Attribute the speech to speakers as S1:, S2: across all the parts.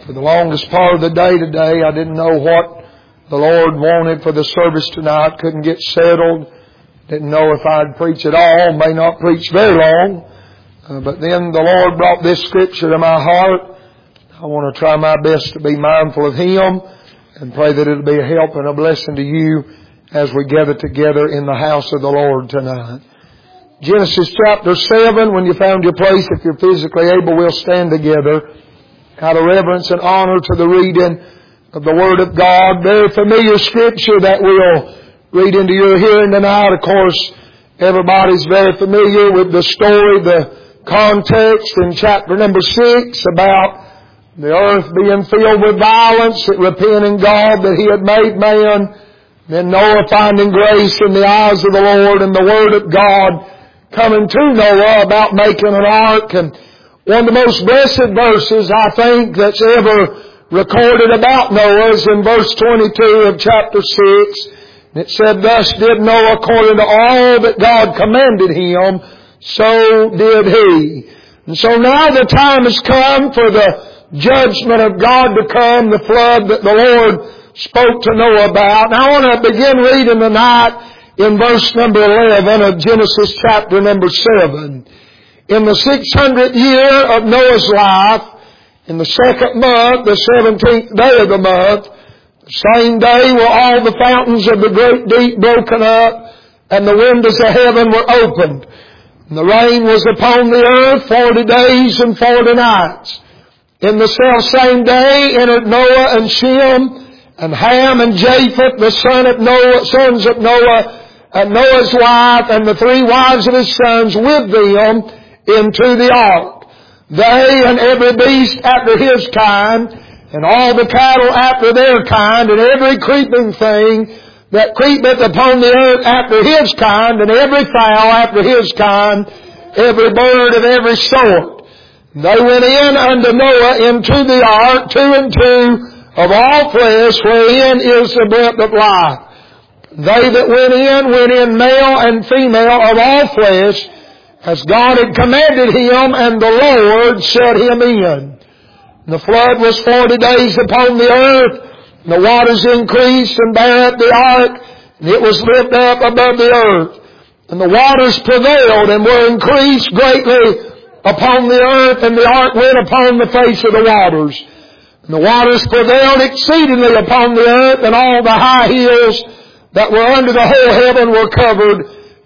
S1: For the longest part of the day today, I didn't know what the Lord wanted for the service tonight. Couldn't get settled. Didn't know if I'd preach at all. May not preach very long. But then the Lord brought this scripture to my heart. I want to try my best to be mindful of Him and pray that it'll be a help and a blessing to you as we gather together in the house of the Lord tonight. Genesis chapter 7, when you found your place, if you're physically able, we'll stand together out of reverence and honor to the reading of the Word of God. Very familiar scripture that we'll read into your hearing tonight. Of course, everybody's very familiar with the story, the context in chapter number 6 about the earth being filled with violence, it repenting God that He had made man, then Noah finding grace in the eyes of the Lord, and the Word of God coming to Noah about making an ark. And one of the most blessed verses I think that's ever recorded about Noah is in verse 22 of chapter 6. And it said, "Thus did Noah according to all that God commanded him, so did he." And so now the time has come for the judgment of God to come, the flood that the Lord spoke to Noah about. And I want to begin reading tonight in verse number 11 of Genesis chapter number 7. In the 600th year of Noah's life, in the second month, the 17th day of the month, the same day were all the fountains of the great deep broken up, and the windows of heaven were opened. And the rain was upon the earth 40 days and 40 nights. In the selfsame day entered Noah and Shem and Ham and Japheth, the sons of Noah, and Noah's wife, and the 3 wives of his sons with them into the ark. They and every beast after his kind, and all the cattle after their kind, and every creeping thing that creepeth upon the earth after his kind, and every fowl after his kind, every bird of every sort. They went in unto Noah into the ark, 2 and 2 of all flesh, wherein is the breath of life. They that went in male and female of all flesh, as God had commanded him, and the Lord set him in. And the flood was 40 days upon the earth, and the waters increased and bare up the ark, and it was lifted up above the earth. And the waters prevailed and were increased greatly upon the earth, and the ark went upon the face of the waters. And the waters prevailed exceedingly upon the earth, and all the high hills that were under the whole heaven were covered.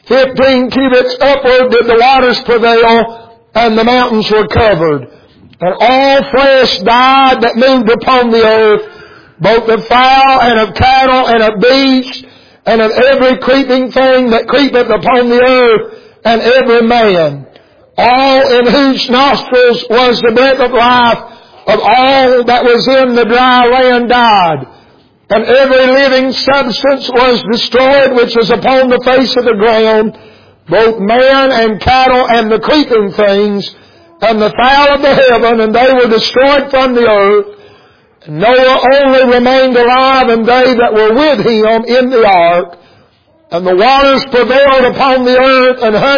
S1: 15 cubits upward did the waters prevail, and the mountains were covered. And all flesh died that moved upon the earth, both of fowl and of cattle and of beasts, and of every creeping thing that creepeth upon the earth, and every man. All in whose nostrils was the breath of life of all that was in the dry land died. And every living substance was destroyed which was upon the face of the ground, both man and cattle and the creeping things, and the fowl of the heaven, and they were destroyed from the earth. And Noah only remained alive, and they that were with him in the ark. And the waters prevailed upon the earth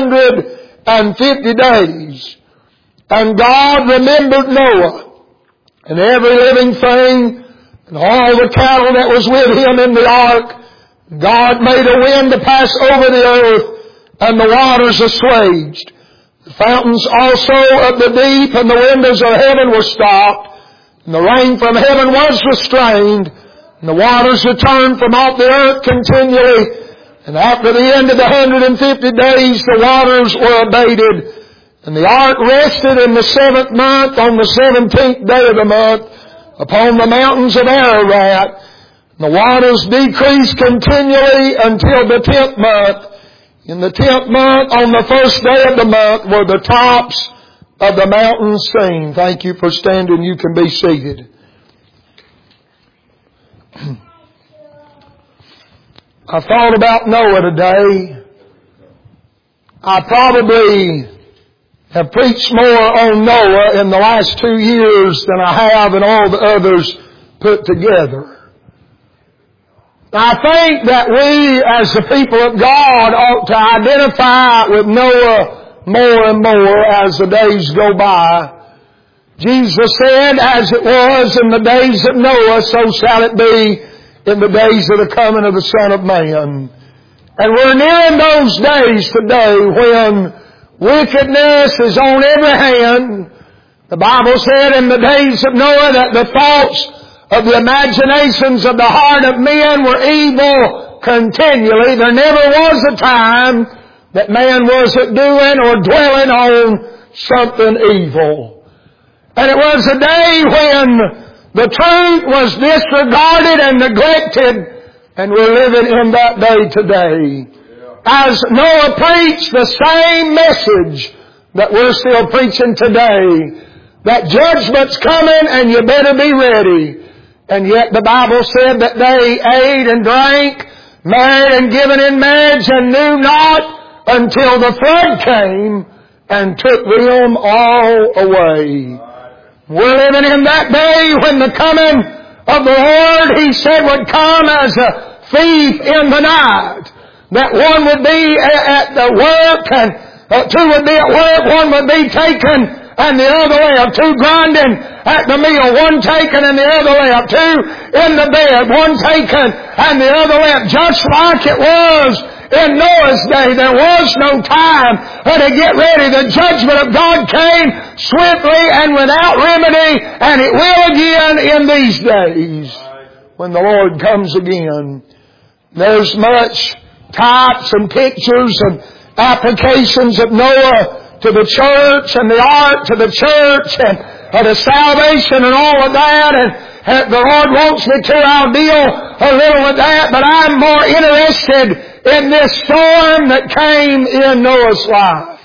S1: 150 days. And God remembered Noah, and every living thing, and all the cattle that was with him in the ark. God made a wind to pass over the earth, and the waters assuaged. The fountains also of the deep and the windows of heaven were stopped, and the rain from heaven was restrained, and the waters returned from off the earth continually. And after the end of the 150 days, the waters were abated, and the ark rested in the 7th month on the 17th day of the month upon the mountains of Ararat. And the waters decreased continually until the 10th month. In the 10th month, on the 1st day of the month, were the tops of the mountains seen. Thank you for standing. You can be seated. I thought about Noah today. I probably have preached more on Noah in the last 2 years than I have in all the others put together. I think that we as the people of God ought to identify with Noah more and more as the days go by. Jesus said, as it was in the days of Noah, so shall it be in the days of the coming of the Son of Man. And we're nearing those days today when wickedness is on every hand. The Bible said in the days of Noah that the thoughts of the imaginations of the heart of men were evil continually. There never was a time that man wasn't doing or dwelling on something evil. And it was a day when the truth was disregarded and neglected, and we're living in that day today. As Noah preached the same message that we're still preaching today, that judgment's coming and you better be ready. And yet the Bible said that they ate and drank, married and given in marriage, and knew not until the flood came and took them all away. We're living in that day when the coming of the Lord, He said, would come as a thief in the night. That one would be at the work and two would be at work, one would be taken and the other way up, two grinding at the meal, one taken and the other way up, two in the bed, one taken and the other way up, just like it was in Noah's day. There was no time to get ready. The judgment of God came swiftly and without remedy, and it will again in these days when the Lord comes again. There's much types and pictures and applications of Noah to the church and the ark to the church and the salvation and all of that, and the Lord wants me to, I'll deal a little with that, but I'm more interested in this storm that came in Noah's life.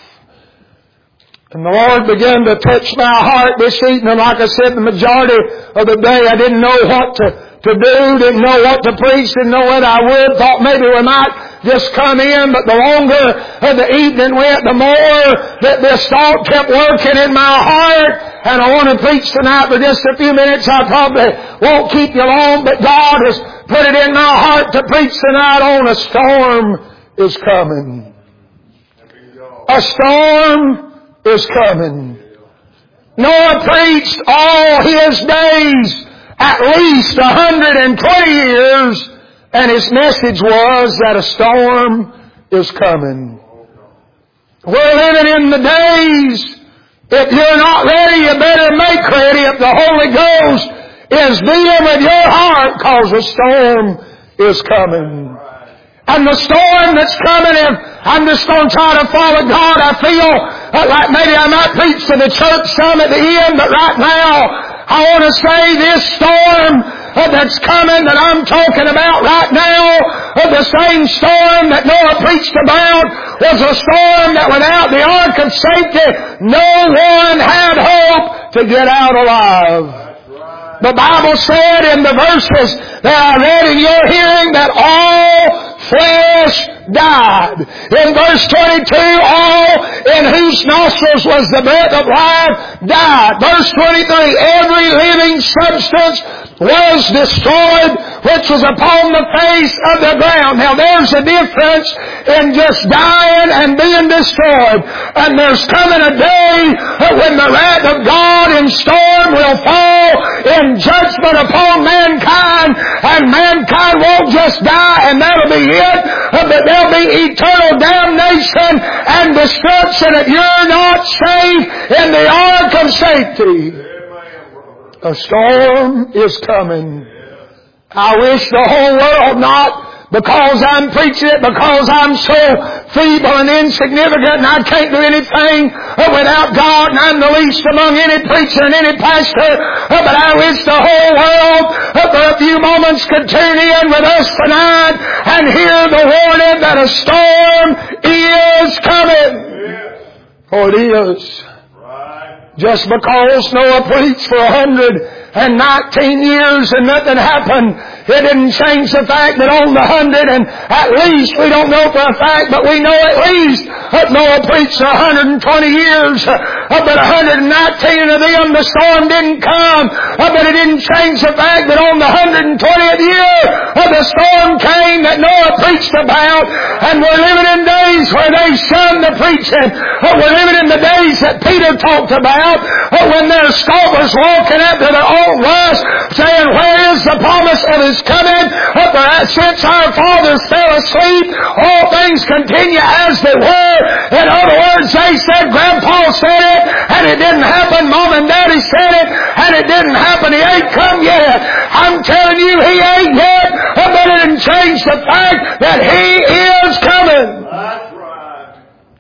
S1: And the Lord began to touch my heart this evening. Like I said, the majority of the day I didn't know what to do, didn't know what to preach, didn't know whether I would, thought maybe we might just come in, but the longer the evening went, the more that this thought kept working in my heart. And I want to preach tonight for just a few minutes. I probably won't keep you long, but God has put it in my heart to preach tonight on a storm is coming. A storm is coming. Noah preached all his days, at least 120 years, and his message was that a storm is coming. We're living in the days, if you're not ready, you better make ready. If the Holy Ghost is dealing with your heart, because a storm is coming. And the storm that's coming, if I'm just going to try to follow God, I feel like maybe I might preach to the church some at the end, but right now, I want to say this storm that's coming that I'm talking about right now, the same storm that Noah preached about, was a storm that without the ark of safety, no one had hope to get out alive. The Bible said in the verses that I read in your hearing that all flesh died. In verse 22, all in whose nostrils was the breath of life died. Verse 23, every living substance was destroyed which was upon the face of the ground. Now there's a difference in just dying and being destroyed. And there's coming a day when the wrath of God in storm will fall in judgment upon mankind, and mankind won't just die and that'll be it, but there'll be eternal damnation and destruction if you're not safe in the ark of safety. A storm is coming. I wish the whole world not, because I'm preaching it, because I'm so feeble and insignificant and I can't do anything without God, and I'm the least among any preacher and any pastor, but I wish the whole world for a few moments could tune in with us tonight and hear the warning that a storm is coming. For it is. Just because Noah preached for 119 years and nothing happened, it didn't change the fact that on the 100, and at least, we don't know for a fact, but we know at least Noah preached 120 years, but 119 of them the storm didn't come. But it didn't change the fact that on the 120th year the storm came that Noah preached about. And we're living in days where they shun the preaching. We're living in the days that Peter talked about, when there's scoffers walking up to their own lust, saying, where is the promise of His coming? For since our fathers fell asleep, all things continue as they were. In other words, they said, Grandpa said it, and it didn't happen. Mom and Daddy said it, and it didn't happen. He ain't come yet. I'm telling you, He ain't yet, but it didn't change the fact that He is coming.
S2: That's right.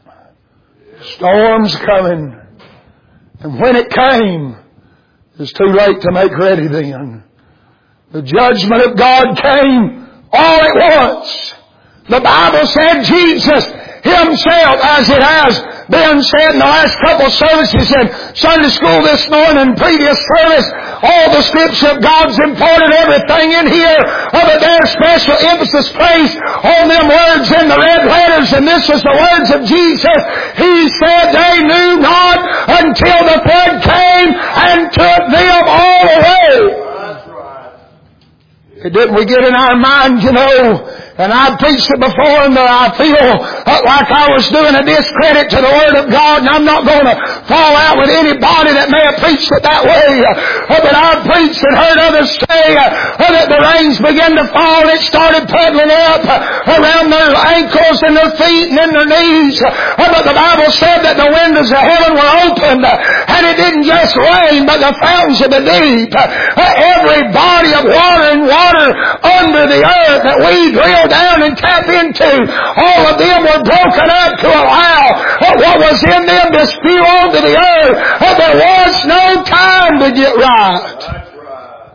S1: Storm's coming. And when it came, it's too late to make ready then. The judgment of God came all at once. The Bible said Jesus Himself, as it has been said in the last couple of services in Sunday school this morning, previous service, all the Scripture of God's imparted everything in here, but there's special emphasis placed on them words in the red letters, and this is the words of Jesus. He said they knew not until the flood came and took them all away.
S2: That's right.
S1: Didn't we get in our mind, you know, and I've preached it before, and I feel like I was doing a discredit to the Word of God, and I'm not going to fall out with anybody that may have preached it that way. But I've preached and heard others say that the rains began to fall, and it started puddling up around their ankles and their feet and in their knees. But the Bible said that the windows of heaven were opened, and it didn't just rain, but the fountains of the deep, every body of water and water under the earth that we drill down and tap into, all of them were broken up to allow what was in them to spew onto the earth. There was no time to get right.
S2: That's right.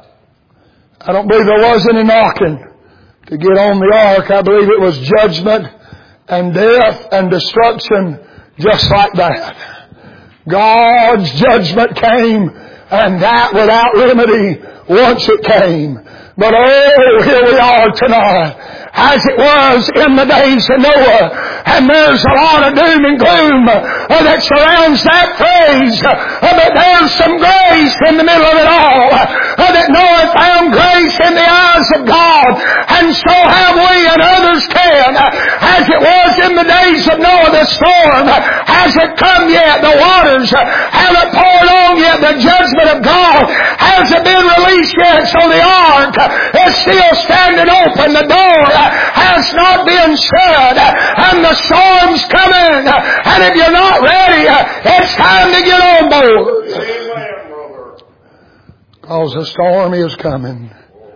S1: I don't believe there was any knocking to get on the ark. I believe it was judgment and death and destruction just like that. God's judgment came, and that without remedy once it came. But oh, here we are tonight, as it was in the days of Noah. And there's a lot of doom and gloom that surrounds that phrase. But there's some grace in the middle of it all. That Noah found grace in the eyes of God. And so have we, and others can. As it was in the days of Noah, the storm hasn't come yet. The waters haven't poured on yet. The judgment of God hasn't been released yet. So the ark is still standing open. The door has not been shut, and the storm's coming, and if you're not ready, it's time to get on board.
S2: Amen, brother.
S1: Because the storm is coming.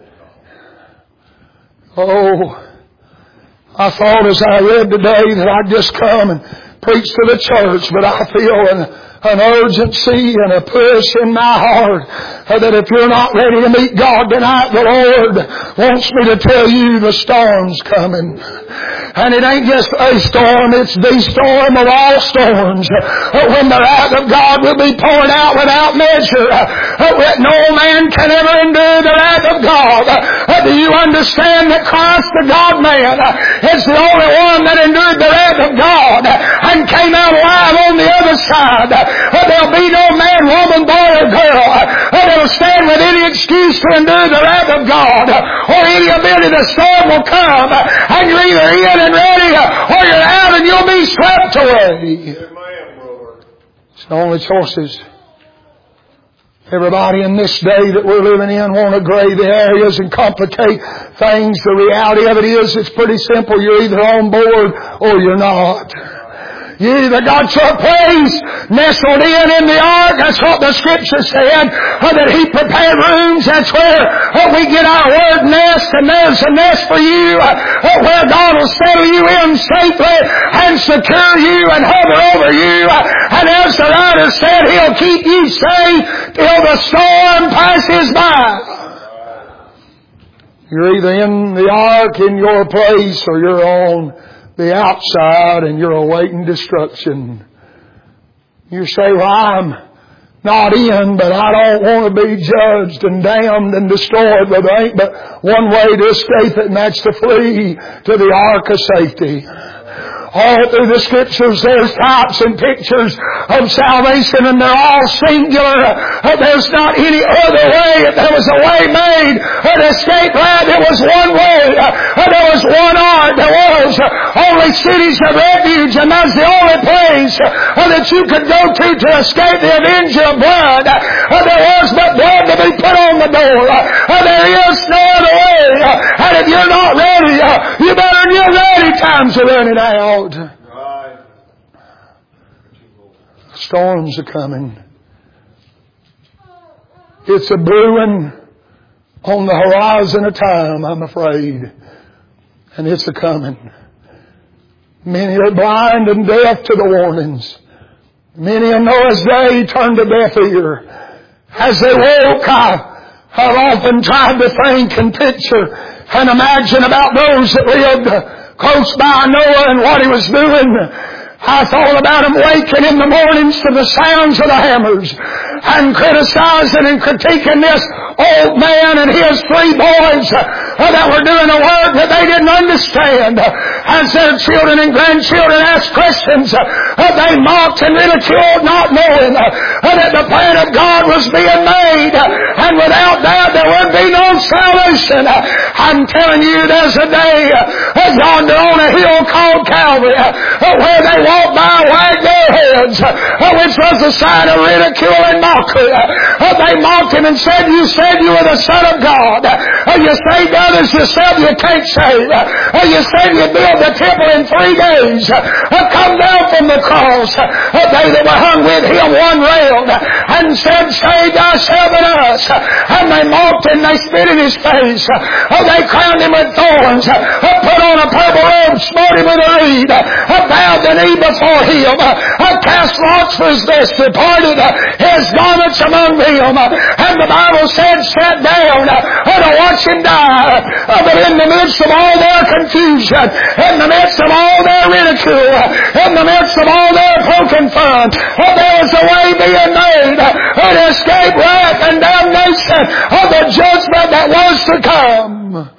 S1: Oh, I thought as I read today that I'd just come and preach to the church, but I feel an urgency and a push in my heart that if you're not ready to meet God tonight, the Lord wants me to tell you the storm's coming. And it ain't just a storm, it's the storm of all storms. When the wrath of God will be poured out without measure, no man can ever endure the wrath of God. Do you understand that Christ, the God-man, is the only one that endured the wrath of God and came out alive on the other side? There'll be no man, woman, boy, or girl that'll stand with any excuse to endure the wrath of God, or any ability the storm will come, and you're either in and ready, or you're out and you'll be swept away.
S2: Amen, brother.
S1: It's the only choices. Everybody in this day that we're living in want to gray the areas and complicate things. The reality of it is it's pretty simple. You're either on board or you're not. You either got your place nestled in the ark. That's what the Scripture said. That He prepared rooms. That's where we get our word nest. And there's a nest for you where God will settle you in safely and secure you and hover over you. And as the writer said, He'll keep you safe till the storm passes by. You're either in the ark, in your place, or you're on the outside and you're awaiting destruction. You say, well, I'm not in, but I don't want to be judged and damned and destroyed. But there ain't but one way to escape it, and that's to flee to the ark of safety. All through the Scriptures there's types and pictures of salvation, and they're all singular. There's not any other way. If there was a way made to escape that, there was one way. There was one art. There was only cities of refuge, and that's the only place that you could go to escape the avenger of blood. There was but blood to be put on the door. There is no other way. And if you're not ready, you better get ready. Times are running out.
S2: Right.
S1: Storms are coming. It's a brewing on the horizon of time, I'm afraid. And it's a coming. Many are blind and deaf to the warnings. Many in Noah's day turned a deaf ear. As they woke, I've often tried to think and picture and imagine about those that lived close by Noah and what he was doing. I thought about him waking in the mornings to the sounds of the hammers and criticizing and critiquing this old man and his 3 boys that were doing a work that they didn't understand. As their children and grandchildren asked questions, they mocked and ridiculed, not knowing that the plan of God was being made, and without that there would be no salvation. I'm telling you, there's a day yonder on a hill called Calvary where they walked by and wagged their heads, which was a sign of ridicule and mockery. They mocked him and said, "You said you were the Son of God. You saved others yourself, you can't save. You said you built the temple in 3 days. Come down from the cross." They that were hung with him one railed and said, "Save thyself and us." And they mocked and they spit in his face. They crowned him with thorns, put on a purple robe, smote him with a reed, bowed the knee before him, cast lots for his vest, departed his garments among them. And the Bible said, sat down to watch him die. But in the midst of all their confusion, in the midst of all their ridicule, in the midst of all their poking fun, there was a way being made to escape wrath and damnation of the judgment that was to come.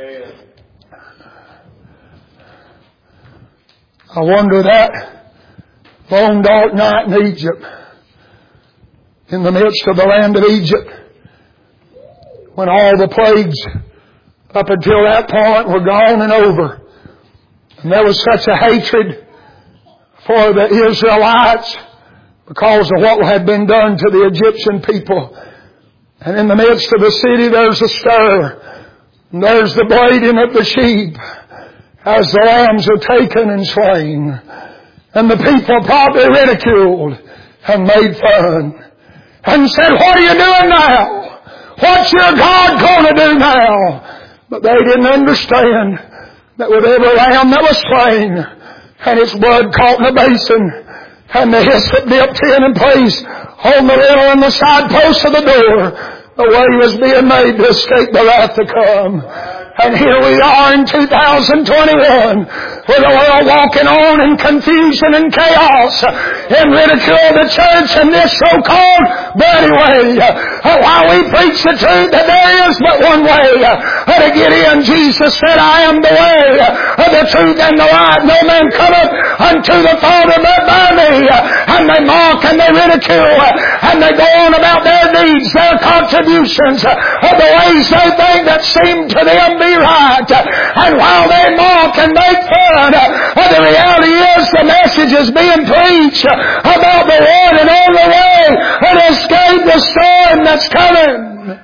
S1: I wonder that long dark night in Egypt, in the midst of the land of Egypt, when all the plagues up until that point were gone and over, and there was such a hatred for the Israelites because of what had been done to the Egyptian people. And in the midst of the city there's a stir, and there's the bleating of the sheep as the lambs are taken and slain. And the people probably ridiculed and made fun and said, "What are you doing now? What's your God going to do now?" But they didn't understand that with every lamb that was slain and its blood caught in a basin and the hyssop dipped in and placed on the lintel and the side posts of the door, the way was being made to escape the wrath to come. And here we are in 2021 with the world walking on in confusion and chaos and ridicule of the church in this so-called bloody way. While we preach the truth that there is but one way to get in, Jesus said, "I am the way, the truth, and the life. No man cometh unto the Father but by me." And they mock and they ridicule and they go on about their deeds, their contributions, the ways they think that seem to them be right. And while they mock and make fun, the reality is the message is being preached about the one and only way to escape the storm that's coming.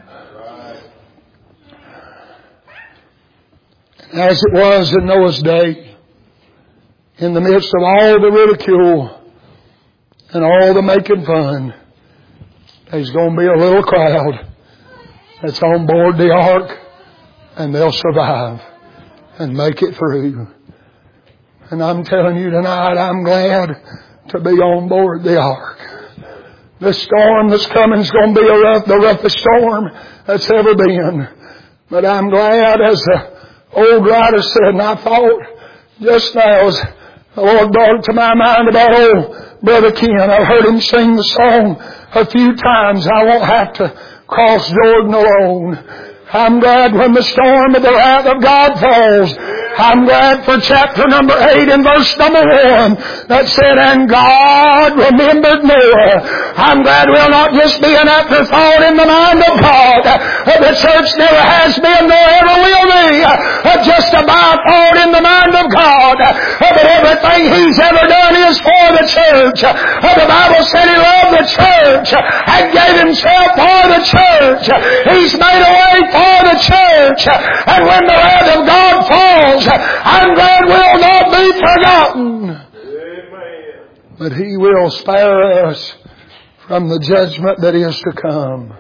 S1: As it was in Noah's day, in the midst of all the ridicule and all the making fun, there's going to be a little crowd that's on board the ark, and they'll survive and make it through. And I'm telling you tonight, I'm glad to be on board the ark. The storm that's coming is going to be the roughest storm that's ever been. But I'm glad, as the old writer said, and I thought just now as the Lord brought it to my mind about old Brother Ken. I've heard him sing the song a few times. I won't have to cross Jordan alone. I'm glad when the storm of the wrath of God falls. I'm glad for chapter number 8 and verse number 1 that said, and God remembered Noah. I'm glad we'll not just be an afterthought in the mind of God. The church never has been nor ever will be just a bythought in the mind of God. But everything He's ever done is for the church. The Bible said He loved the church and gave Himself for the church. He's made a way for the church. And when the wrath of God falls, I'm glad we'll not be forgotten. Amen. But He will spare us from the judgment that is to come.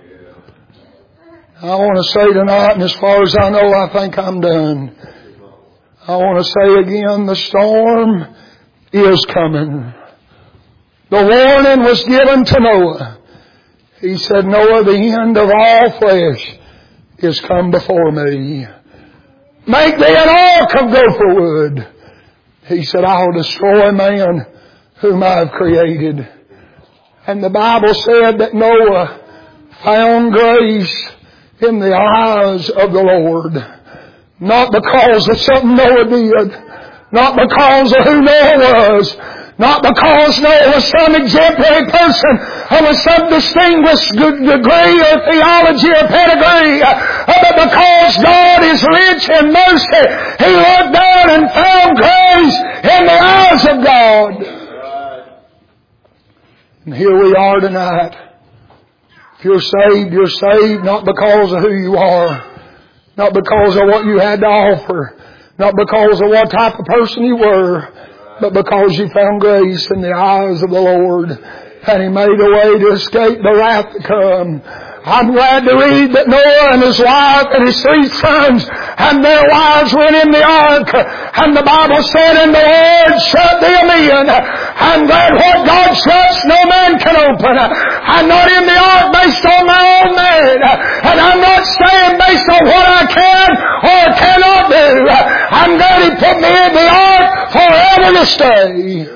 S1: I want to say tonight, and as far as I know, I think I'm done. I want to say again, the storm is coming. The warning was given to Noah. He said, Noah, the end of all flesh is come before me. Make thee an ark of gopher wood. He said, I'll destroy man whom I've created. And the Bible said that Noah found grace in the eyes of the Lord. Not because of something Noah did. Not because of who Noah was. Not because Noah was some exemplary person or with some distinguished degree or theology or pedigree, but because God is rich in mercy, He looked down and found grace in the eyes of God. And here we are tonight. If you're saved not because of who you are, not because of what you had to offer, not because of what type of person you were, but because you found grace in the eyes of the Lord. And He made a way to escape the wrath to come. I'm glad to read that Noah and his wife and his 3 sons and their wives went in the ark. And the Bible said, and the Lord shut them in. I'm glad what God shuts, no man can open. I'm not in the ark based on my own merit. And I'm not staying based on what I can or cannot do. I'm glad He put me in the ark forever to stay.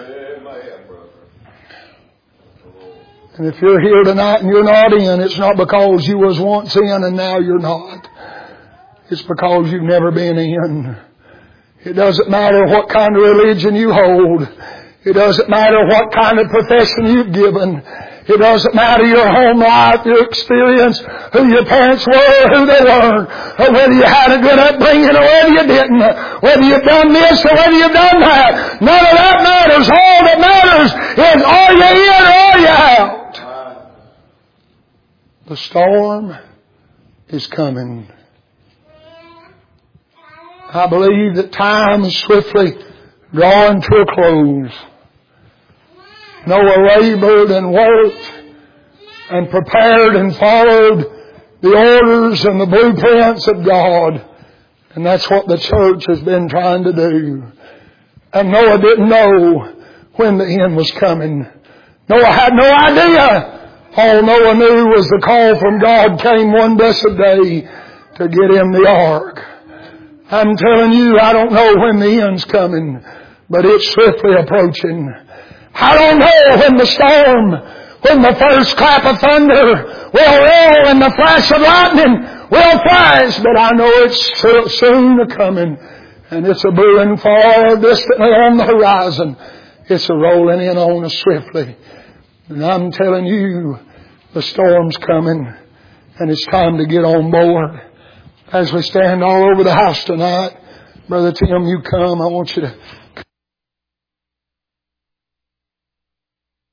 S1: And if you're here tonight and you're not in, it's not because you was once in and now you're not. It's because you've never been in. It doesn't matter what kind of religion you hold. It doesn't matter what kind of profession you've given. It doesn't matter your home life, your experience, who your parents were, who they weren't, or whether you had a good upbringing or whether you didn't, whether you've done this or whether you've done that. None of that matters. All that matters is, are you in or are you out? The storm is coming. I believe that time is swiftly drawing to a close. Noah labored and worked and prepared and followed the orders and the blueprints of God. And that's what the church has been trying to do. And Noah didn't know when the end was coming. Noah had no idea. All Noah knew was the call from God came one blessed day to get in the ark. I'm telling you, I don't know when the end's coming, but it's swiftly approaching. I don't know when the storm, when the first clap of thunder will roll and the flash of lightning will flash, but I know it's soon coming, and it's a brewing far distantly on the horizon. It's a rolling in on us swiftly. And I'm telling you, the storm's coming, and it's time to get on board. As we stand all over the house tonight, Brother Tim, you come. I want you to